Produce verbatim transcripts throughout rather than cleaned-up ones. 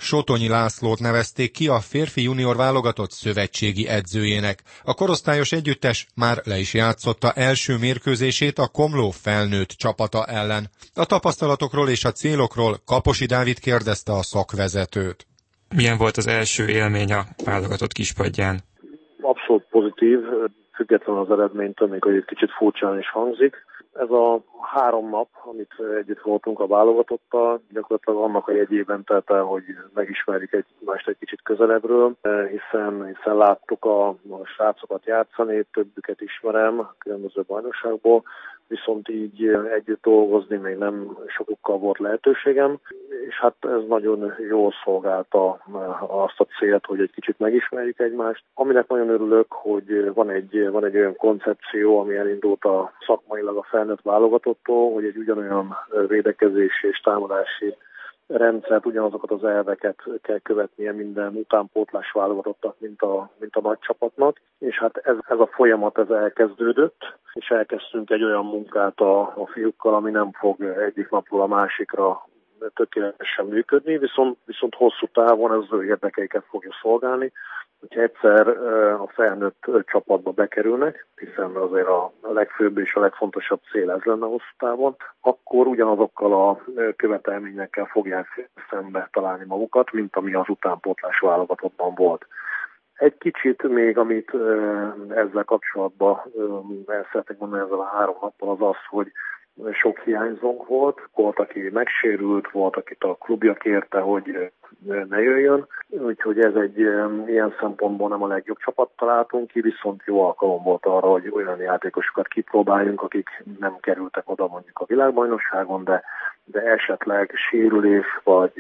Sotonyi Lászlót nevezték ki a férfi junior válogatott szövetségi edzőjének. A korosztályos együttes már le is játszotta első mérkőzését a Komló felnőtt csapata ellen. A tapasztalatokról és a célokról Kaposi Dávid kérdezte a szakvezetőt. Milyen volt az első élmény a válogatott kispadján? Abszolút pozitív, függetlenül az eredménytől, még hogy egy kicsit furcsán is hangzik. Ez a három nap, amit együtt voltunk a válogatottal, gyakorlatilag annak a jegyében telt el, hogy megismerjük egymást egy kicsit közelebbről, hiszen, hiszen láttuk a, a srácokat játszani, többüket ismerem a különböző bajnokságból, viszont így együtt dolgozni még nem sokukkal volt lehetőségem, és hát ez nagyon jól szolgálta azt a célt, hogy egy kicsit megismerjük egymást. Aminek nagyon örülök, hogy van egy, van egy olyan koncepció, ami elindult a szakmailag a felnőtt válogatottól, hogy egy ugyanolyan védekezési és támadási rendszert, ugyanazokat az elveket kell követnie minden utánpótlás válogatottak, mint a, mint a nagy csapatnak. És hát ez, ez a folyamat ez elkezdődött, és elkezdtünk egy olyan munkát a, a fiúkkal, ami nem fog egyik napról a másikra tökéletesen működni, viszont, viszont hosszú távon ez az ő érdekeiket fogja szolgálni, hogyha egyszer a felnőtt csapatba bekerülnek, hiszen azért a legfőbb és a legfontosabb cél ez lenne hosszú távon, akkor ugyanazokkal a követelményekkel fogják szembe találni magukat, mint ami az utánpótlás válogatottban volt. Egy kicsit még, amit ezzel kapcsolatban el szeretnék mondani ezzel a három nappal, az az, hogy sok hiányzónk volt, volt, aki megsérült, volt, akit a klubja kérte, hogy ne jöjjön, úgyhogy ez egy ilyen szempontból nem a legjobb csapat találtunk ki, viszont jó alkalom volt arra, hogy olyan játékosokat kipróbáljunk, akik nem kerültek oda mondjuk a világbajnokságon, de, de esetleg sérülés, vagy,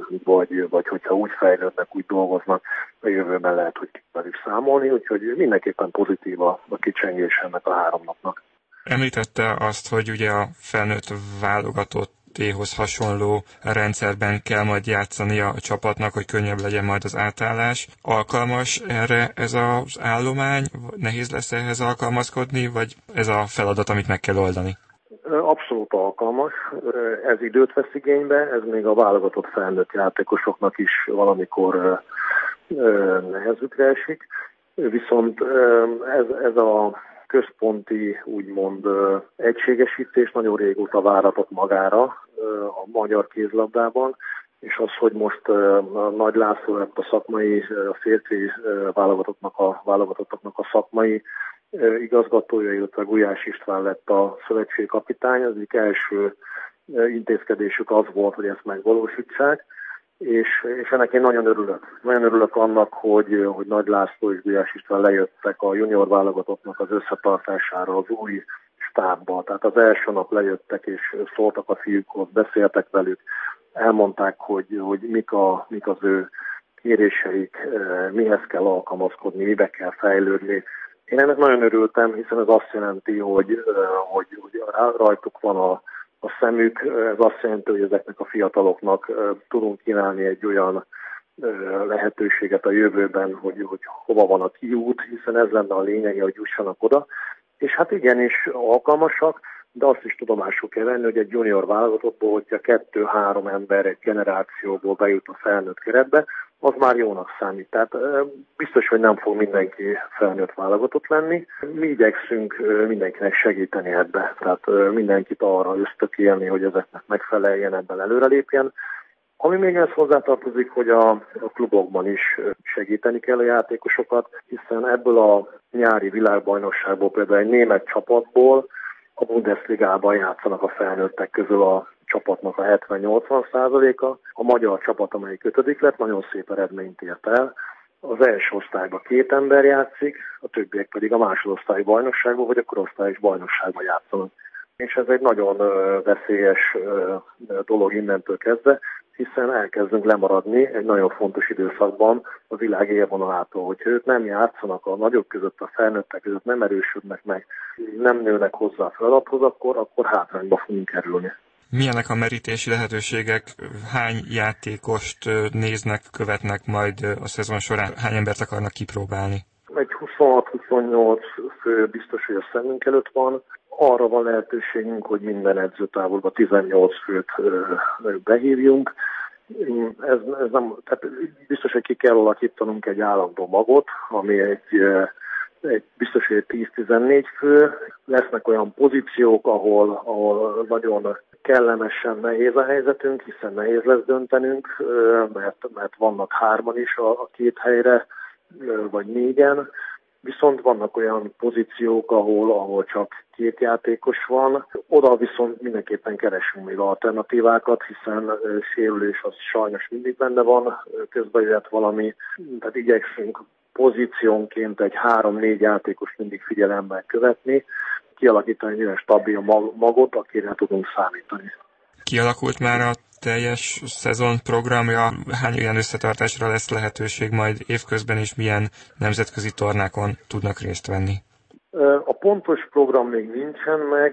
vagy, vagy hogyha úgy fejlődnek, úgy dolgoznak, a jövőben lehet, hogy velük számolni, úgyhogy mindenképpen pozitív a, a kicsengés ennek a három napnak. Említette azt, hogy ugye a felnőtt válogatottéhoz hasonló rendszerben kell majd játszani a csapatnak, hogy könnyebb legyen majd az átállás. Alkalmas erre ez az állomány? Nehéz lesz ehhez alkalmazkodni, vagy ez a feladat, amit meg kell oldani? Abszolút alkalmas. Ez időt vesz igénybe, ez még a válogatott felnőtt játékosoknak is valamikor nehezükre esik. Viszont ez, ez a központi, úgymond egységesítés nagyon régóta váratott magára a magyar kézlabdában, és az, hogy most a Nagy László lett a szakmai, a férfi válogatottnak a, válogatottnak a szakmai igazgatója, illetve Gulyás István lett a szövetségkapitány, az egyik első intézkedésük az volt, hogy ezt megvalósítsák, és, és ennek én nagyon örülök. Nagyon örülök annak, hogy, hogy Nagy László és Gulyás István lejöttek a junior válogatottnak az összetartására az új stábba. Tehát az első nap lejöttek és szóltak a fiúkhoz, beszéltek velük, elmondták, hogy, hogy mik, a, mik az ő kéréseik, mihez kell alkalmazkodni, mibe kell fejlődni. Én ennek nagyon örültem, hiszen ez azt jelenti, hogy, hogy, hogy rajtuk van a a szemük, ez azt jelenti, hogy ezeknek a fiataloknak tudunk kínálni egy olyan lehetőséget a jövőben, hogy, hogy hova van a kiút, hiszen ez lenne a lényege, hogy jussanak oda. És hát igenis alkalmasak, de azt is tudomásul kell venni, hogy egy junior válogatottból, hogyha kettő-három ember egy generációból bejut a felnőtt keretbe, az már jónak számít. Tehát biztos, hogy nem fog mindenki felnőtt válogatott lenni. Mi igyekszünk mindenkinek segíteni ebbe. Tehát mindenkit arra ösztökélni, hogy ezeknek megfeleljen, ebben előrelépjen. Ami még ezt hozzátartozik, hogy a, a klubokban is segíteni kell a játékosokat, hiszen ebből a nyári világbajnokságból például egy német csapatból a Bundesligában játszanak a felnőttek közül a csapatnak a hetven-nyolcvan százaléka. A magyar csapat, amelyik ötödik lett, nagyon szép eredményt ért el. Az első osztályban két ember játszik, a többiek pedig a másodosztályi bajnokságban vagy a korosztályos bajnokságban játszanak. És ez egy nagyon veszélyes dolog innentől kezdve, hiszen elkezdünk lemaradni egy nagyon fontos időszakban a világ élvonalától. Hogyha ők nem játszanak a nagyok között, a felnőttek között, nem erősödnek meg, nem nőnek hozzá a feladathoz, akkor, akkor hátrányba fogunk kerülni. Milyenek a merítési lehetőségek? Hány játékost néznek, követnek majd a szezon során? Hány embert akarnak kipróbálni? Egy huszonhat-huszonnyolc fő biztos, hogy a szemünk előtt van. Arra van lehetőségünk, hogy minden edzőtávolba tizennyolc főt behívjunk, Ez, ez nem, tehát biztos, hogy ki kell alakítanunk egy állandó magot, ami egy, egy biztos, hogy tíz-tizennégy fő. Lesznek olyan pozíciók, ahol, ahol nagyon kellemesen nehéz a helyzetünk, hiszen nehéz lesz döntenünk, mert, mert vannak hárman is a, a két helyre, vagy négyen. Viszont vannak olyan pozíciók, ahol, ahol csak két játékos van. Oda viszont mindenképpen keresünk még alternatívákat, hiszen sérülés az sajnos mindig benne van, közben jöhet valami, tehát igyekszünk pozíciónként egy három-négy játékos mindig figyelemmel követni, kialakítani egy olyan stabil magot, akire tudunk számítani. Kialakult már a teljes szezon programja? Hány olyan összetartásra lesz lehetőség majd évközben, és milyen nemzetközi tornákon tudnak részt venni? A pontos program még nincsen meg.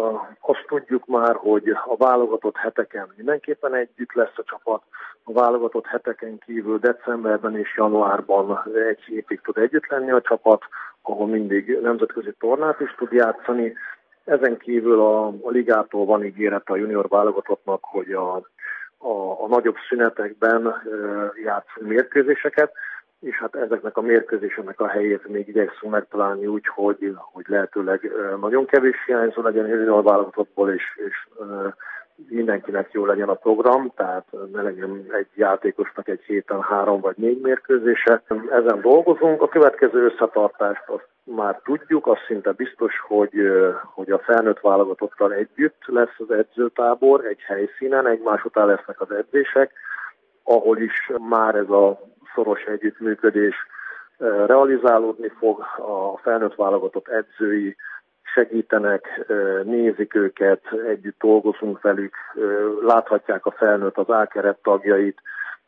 Azt tudjuk már, hogy a válogatott heteken mindenképpen együtt lesz a csapat. A válogatott heteken kívül decemberben és januárban egy hétig tud együtt lenni a csapat, ahol mindig nemzetközi tornát is tud játszani. Ezen kívül a, a ligától van ígéret a junior válogatottnak, hogy a, a, a nagyobb szünetekben e, játszunk mérkőzéseket, és hát ezeknek a mérkőzéseknek a helyét még igyekszünk megtalálni úgy, hogy, hogy lehetőleg e, nagyon kevés hiányzó legyen a junior válogatottból, és, és e, mindenkinek jó legyen a program, tehát ne legyen egy játékosnak egy héten három vagy négy mérkőzése. Ezen dolgozunk. A következő összetartást azt már tudjuk, az szinte biztos, hogy, hogy a felnőtt válogatottal együtt lesz az edzőtábor, egy helyszínen, egymás után lesznek az edzések, ahol is már ez a szoros együttműködés realizálódni fog. A felnőtt válogatott edzői segítenek, nézik őket, együtt dolgozunk velük, láthatják a felnőtt az A-keret tagjait,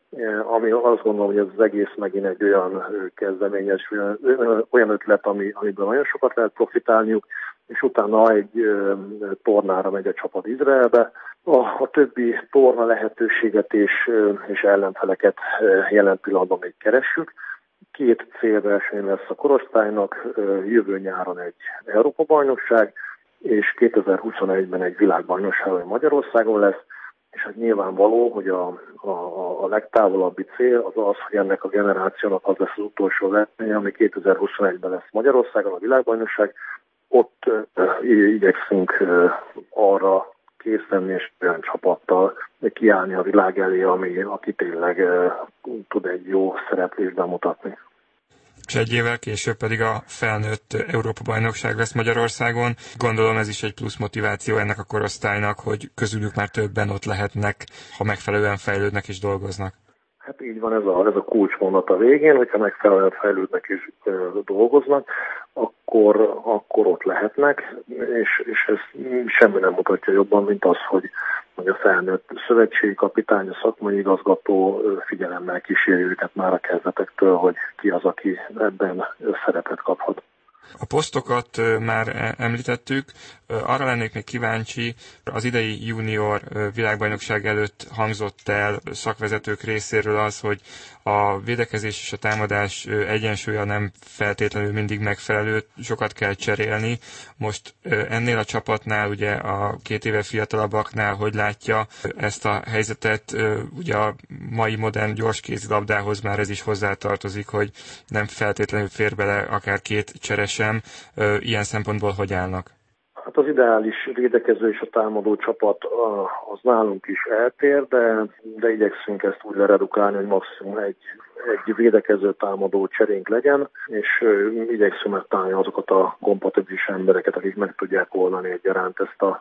ami azt gondolom, hogy ez az egész megint egy olyan kezdeményes, olyan ötlet, ami, amiből nagyon sokat lehet profitálniuk, és utána egy tornára megy a csapat Izraelbe. A, a többi torna lehetőséget és, és ellenfeleket jelen pillanatban még keressük. Két célverseny lesz a korosztálynak, jövő nyáron egy Európa-bajnokság, és kétezer-huszonegyben egy világbajnokság, ami Magyarországon lesz, és hát nyilvánvaló, hogy a, a, a legtávolabbi cél az az, hogy ennek a generációnak az lesz az utolsó versenye, ami kétezer-huszonegyben lesz Magyarországon a világbajnokság. Ott uh, igyekszünk uh, arra kész lenni, és olyan csapattal kiállni a világ elé, ami, aki tényleg uh, tud egy jó szereplést bemutatni. És egy évvel később pedig a felnőtt Európa-bajnokság lesz Magyarországon. Gondolom ez is egy plusz motiváció ennek a korosztálynak, hogy közülük már többen ott lehetnek, ha megfelelően fejlődnek és dolgoznak. Hát így van, ez a, ez a kulcsmondat a végén, hogyha megfelelően fejlődnek és e, dolgoznak, akkor, akkor ott lehetnek, és, és ez semmi nem mutatja jobban, mint az, hogy, hogy a felnőtt szövetségi kapitány, a szakmai igazgató figyelemmel kíséri őket már a kezdetektől, hogy ki az, aki ebben szerepet kaphat. A posztokat már említettük, arra lennék még kíváncsi, az idei junior világbajnokság előtt hangzott el szakvezetők részéről az, hogy a védekezés és a támadás egyensúlya nem feltétlenül mindig megfelelő, sokat kell cserélni. Most ennél a csapatnál, ugye a két éve fiatalabbaknál, hogy látja ezt a helyzetet, ugye a mai modern gyors kézilabdához már ez is hozzátartozik, hogy nem feltétlenül fér bele akár két cseresem. Ilyen szempontból hogy állnak? Hát az ideális védekező és a támadó csapat az nálunk is eltér, de, de igyekszünk ezt úgy leredukálni, hogy maximum egy, egy védekező támadó cserénk legyen, és igyekszünk megtalálni azokat a kompatibilis embereket, akik meg tudják oldani egyaránt ezt a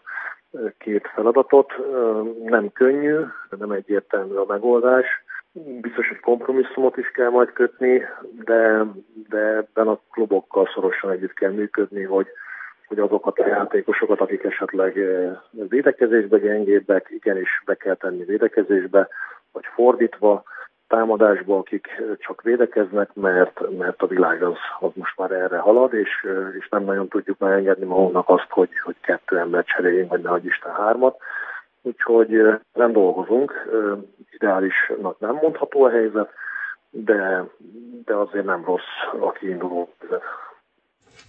két feladatot. Nem könnyű, nem egyértelmű a megoldás. Biztos, hogy kompromisszumot is kell majd kötni, de, de ebben a klubokkal szorosan együtt kell működni, hogy hogy azokat a játékosokat, akik esetleg védekezésbe gyengébbek, igenis be kell tenni védekezésbe, vagy fordítva, támadásba, akik csak védekeznek, mert, mert a világ az, az most már erre halad, és, és nem nagyon tudjuk megengedni magunknak azt, hogy, hogy kettő ember cseréljünk, vagy nehogy Isten hármat. Úgyhogy nem dolgozunk, ideálisnak nem mondható a helyzet, de, de azért nem rossz a kiinduló helyzet.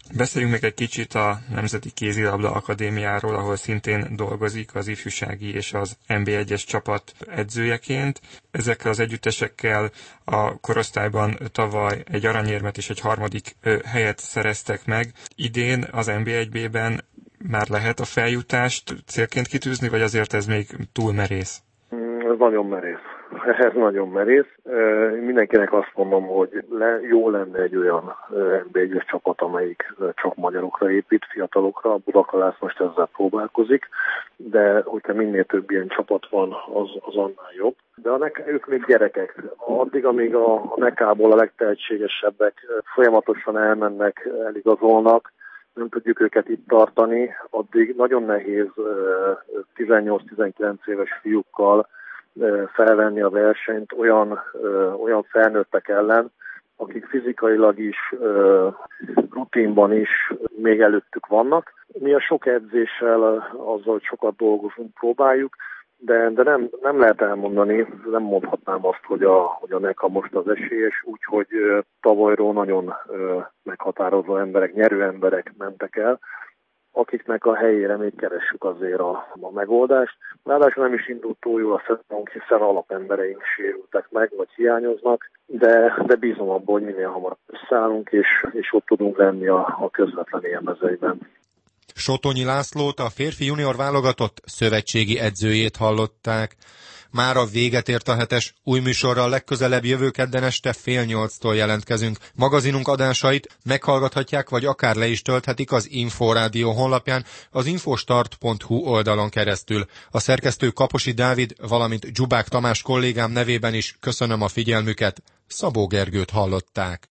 Beszéljünk még egy kicsit a Nemzeti Kézilabda Akadémiáról, ahol szintén dolgozik az ifjúsági és az en bé egyes csapat edzőjeként. Ezekkel az együttesekkel a korosztályban tavaly egy aranyérmet és egy harmadik helyet szereztek meg. Idén az en bé egy bé-ben már lehet a feljutást célként kitűzni, vagy azért ez még túl merész? Ez nagyon merész. Ez nagyon merész. Mindenkinek azt mondom, hogy le, jó lenne egy olyan en bé egyes csapat, amelyik csak magyarokra épít, fiatalokra. A Budakalász most ezzel próbálkozik, de hogyha minél több ilyen csapat van, az, az annál jobb. De a nek- ők még gyerekek. Addig, amíg a, a nekából a legtehetségesebbek folyamatosan elmennek, eligazolnak, nem tudjuk őket itt tartani, addig nagyon nehéz tizennyolc-tizenkilenc éves fiúkkal felvenni a versenyt olyan, olyan felnőttek ellen, akik fizikailag is, rutinban is még előttük vannak. Mi a sok edzéssel, azzal, hogy sokat dolgozunk, próbáljuk, de, de nem, nem lehet elmondani, nem mondhatnám azt, hogy a, hogy a NECA most az esélyes, úgyhogy tavalyról nagyon meghatározó emberek, nyerő emberek mentek el, akiknek a helyére még keressük azért a, a megoldást. Ráadásul nem is indult túl jól a szezonunk, hiszen alapembereink sérültek meg, vagy hiányoznak, de, de bízom abban, hogy minél hamarabb összeállunk, és, és ott tudunk lenni a, a közvetlen élmezőiben. Sotonyi Lászlót, a férfi junior válogatott szövetségi edzőjét hallották. Mára véget ért a hetes, új műsorral legközelebb jövő kedden este fél nyolctól jelentkezünk. Magazinunk adásait meghallgathatják, vagy akár le is tölthetik az Inforádió honlapján, az infostart pont hu oldalon keresztül. A szerkesztő Kaposi Dávid, valamint Dzsubák Tamás kollégám nevében is köszönöm a figyelmüket. Szabó Gergőt hallották.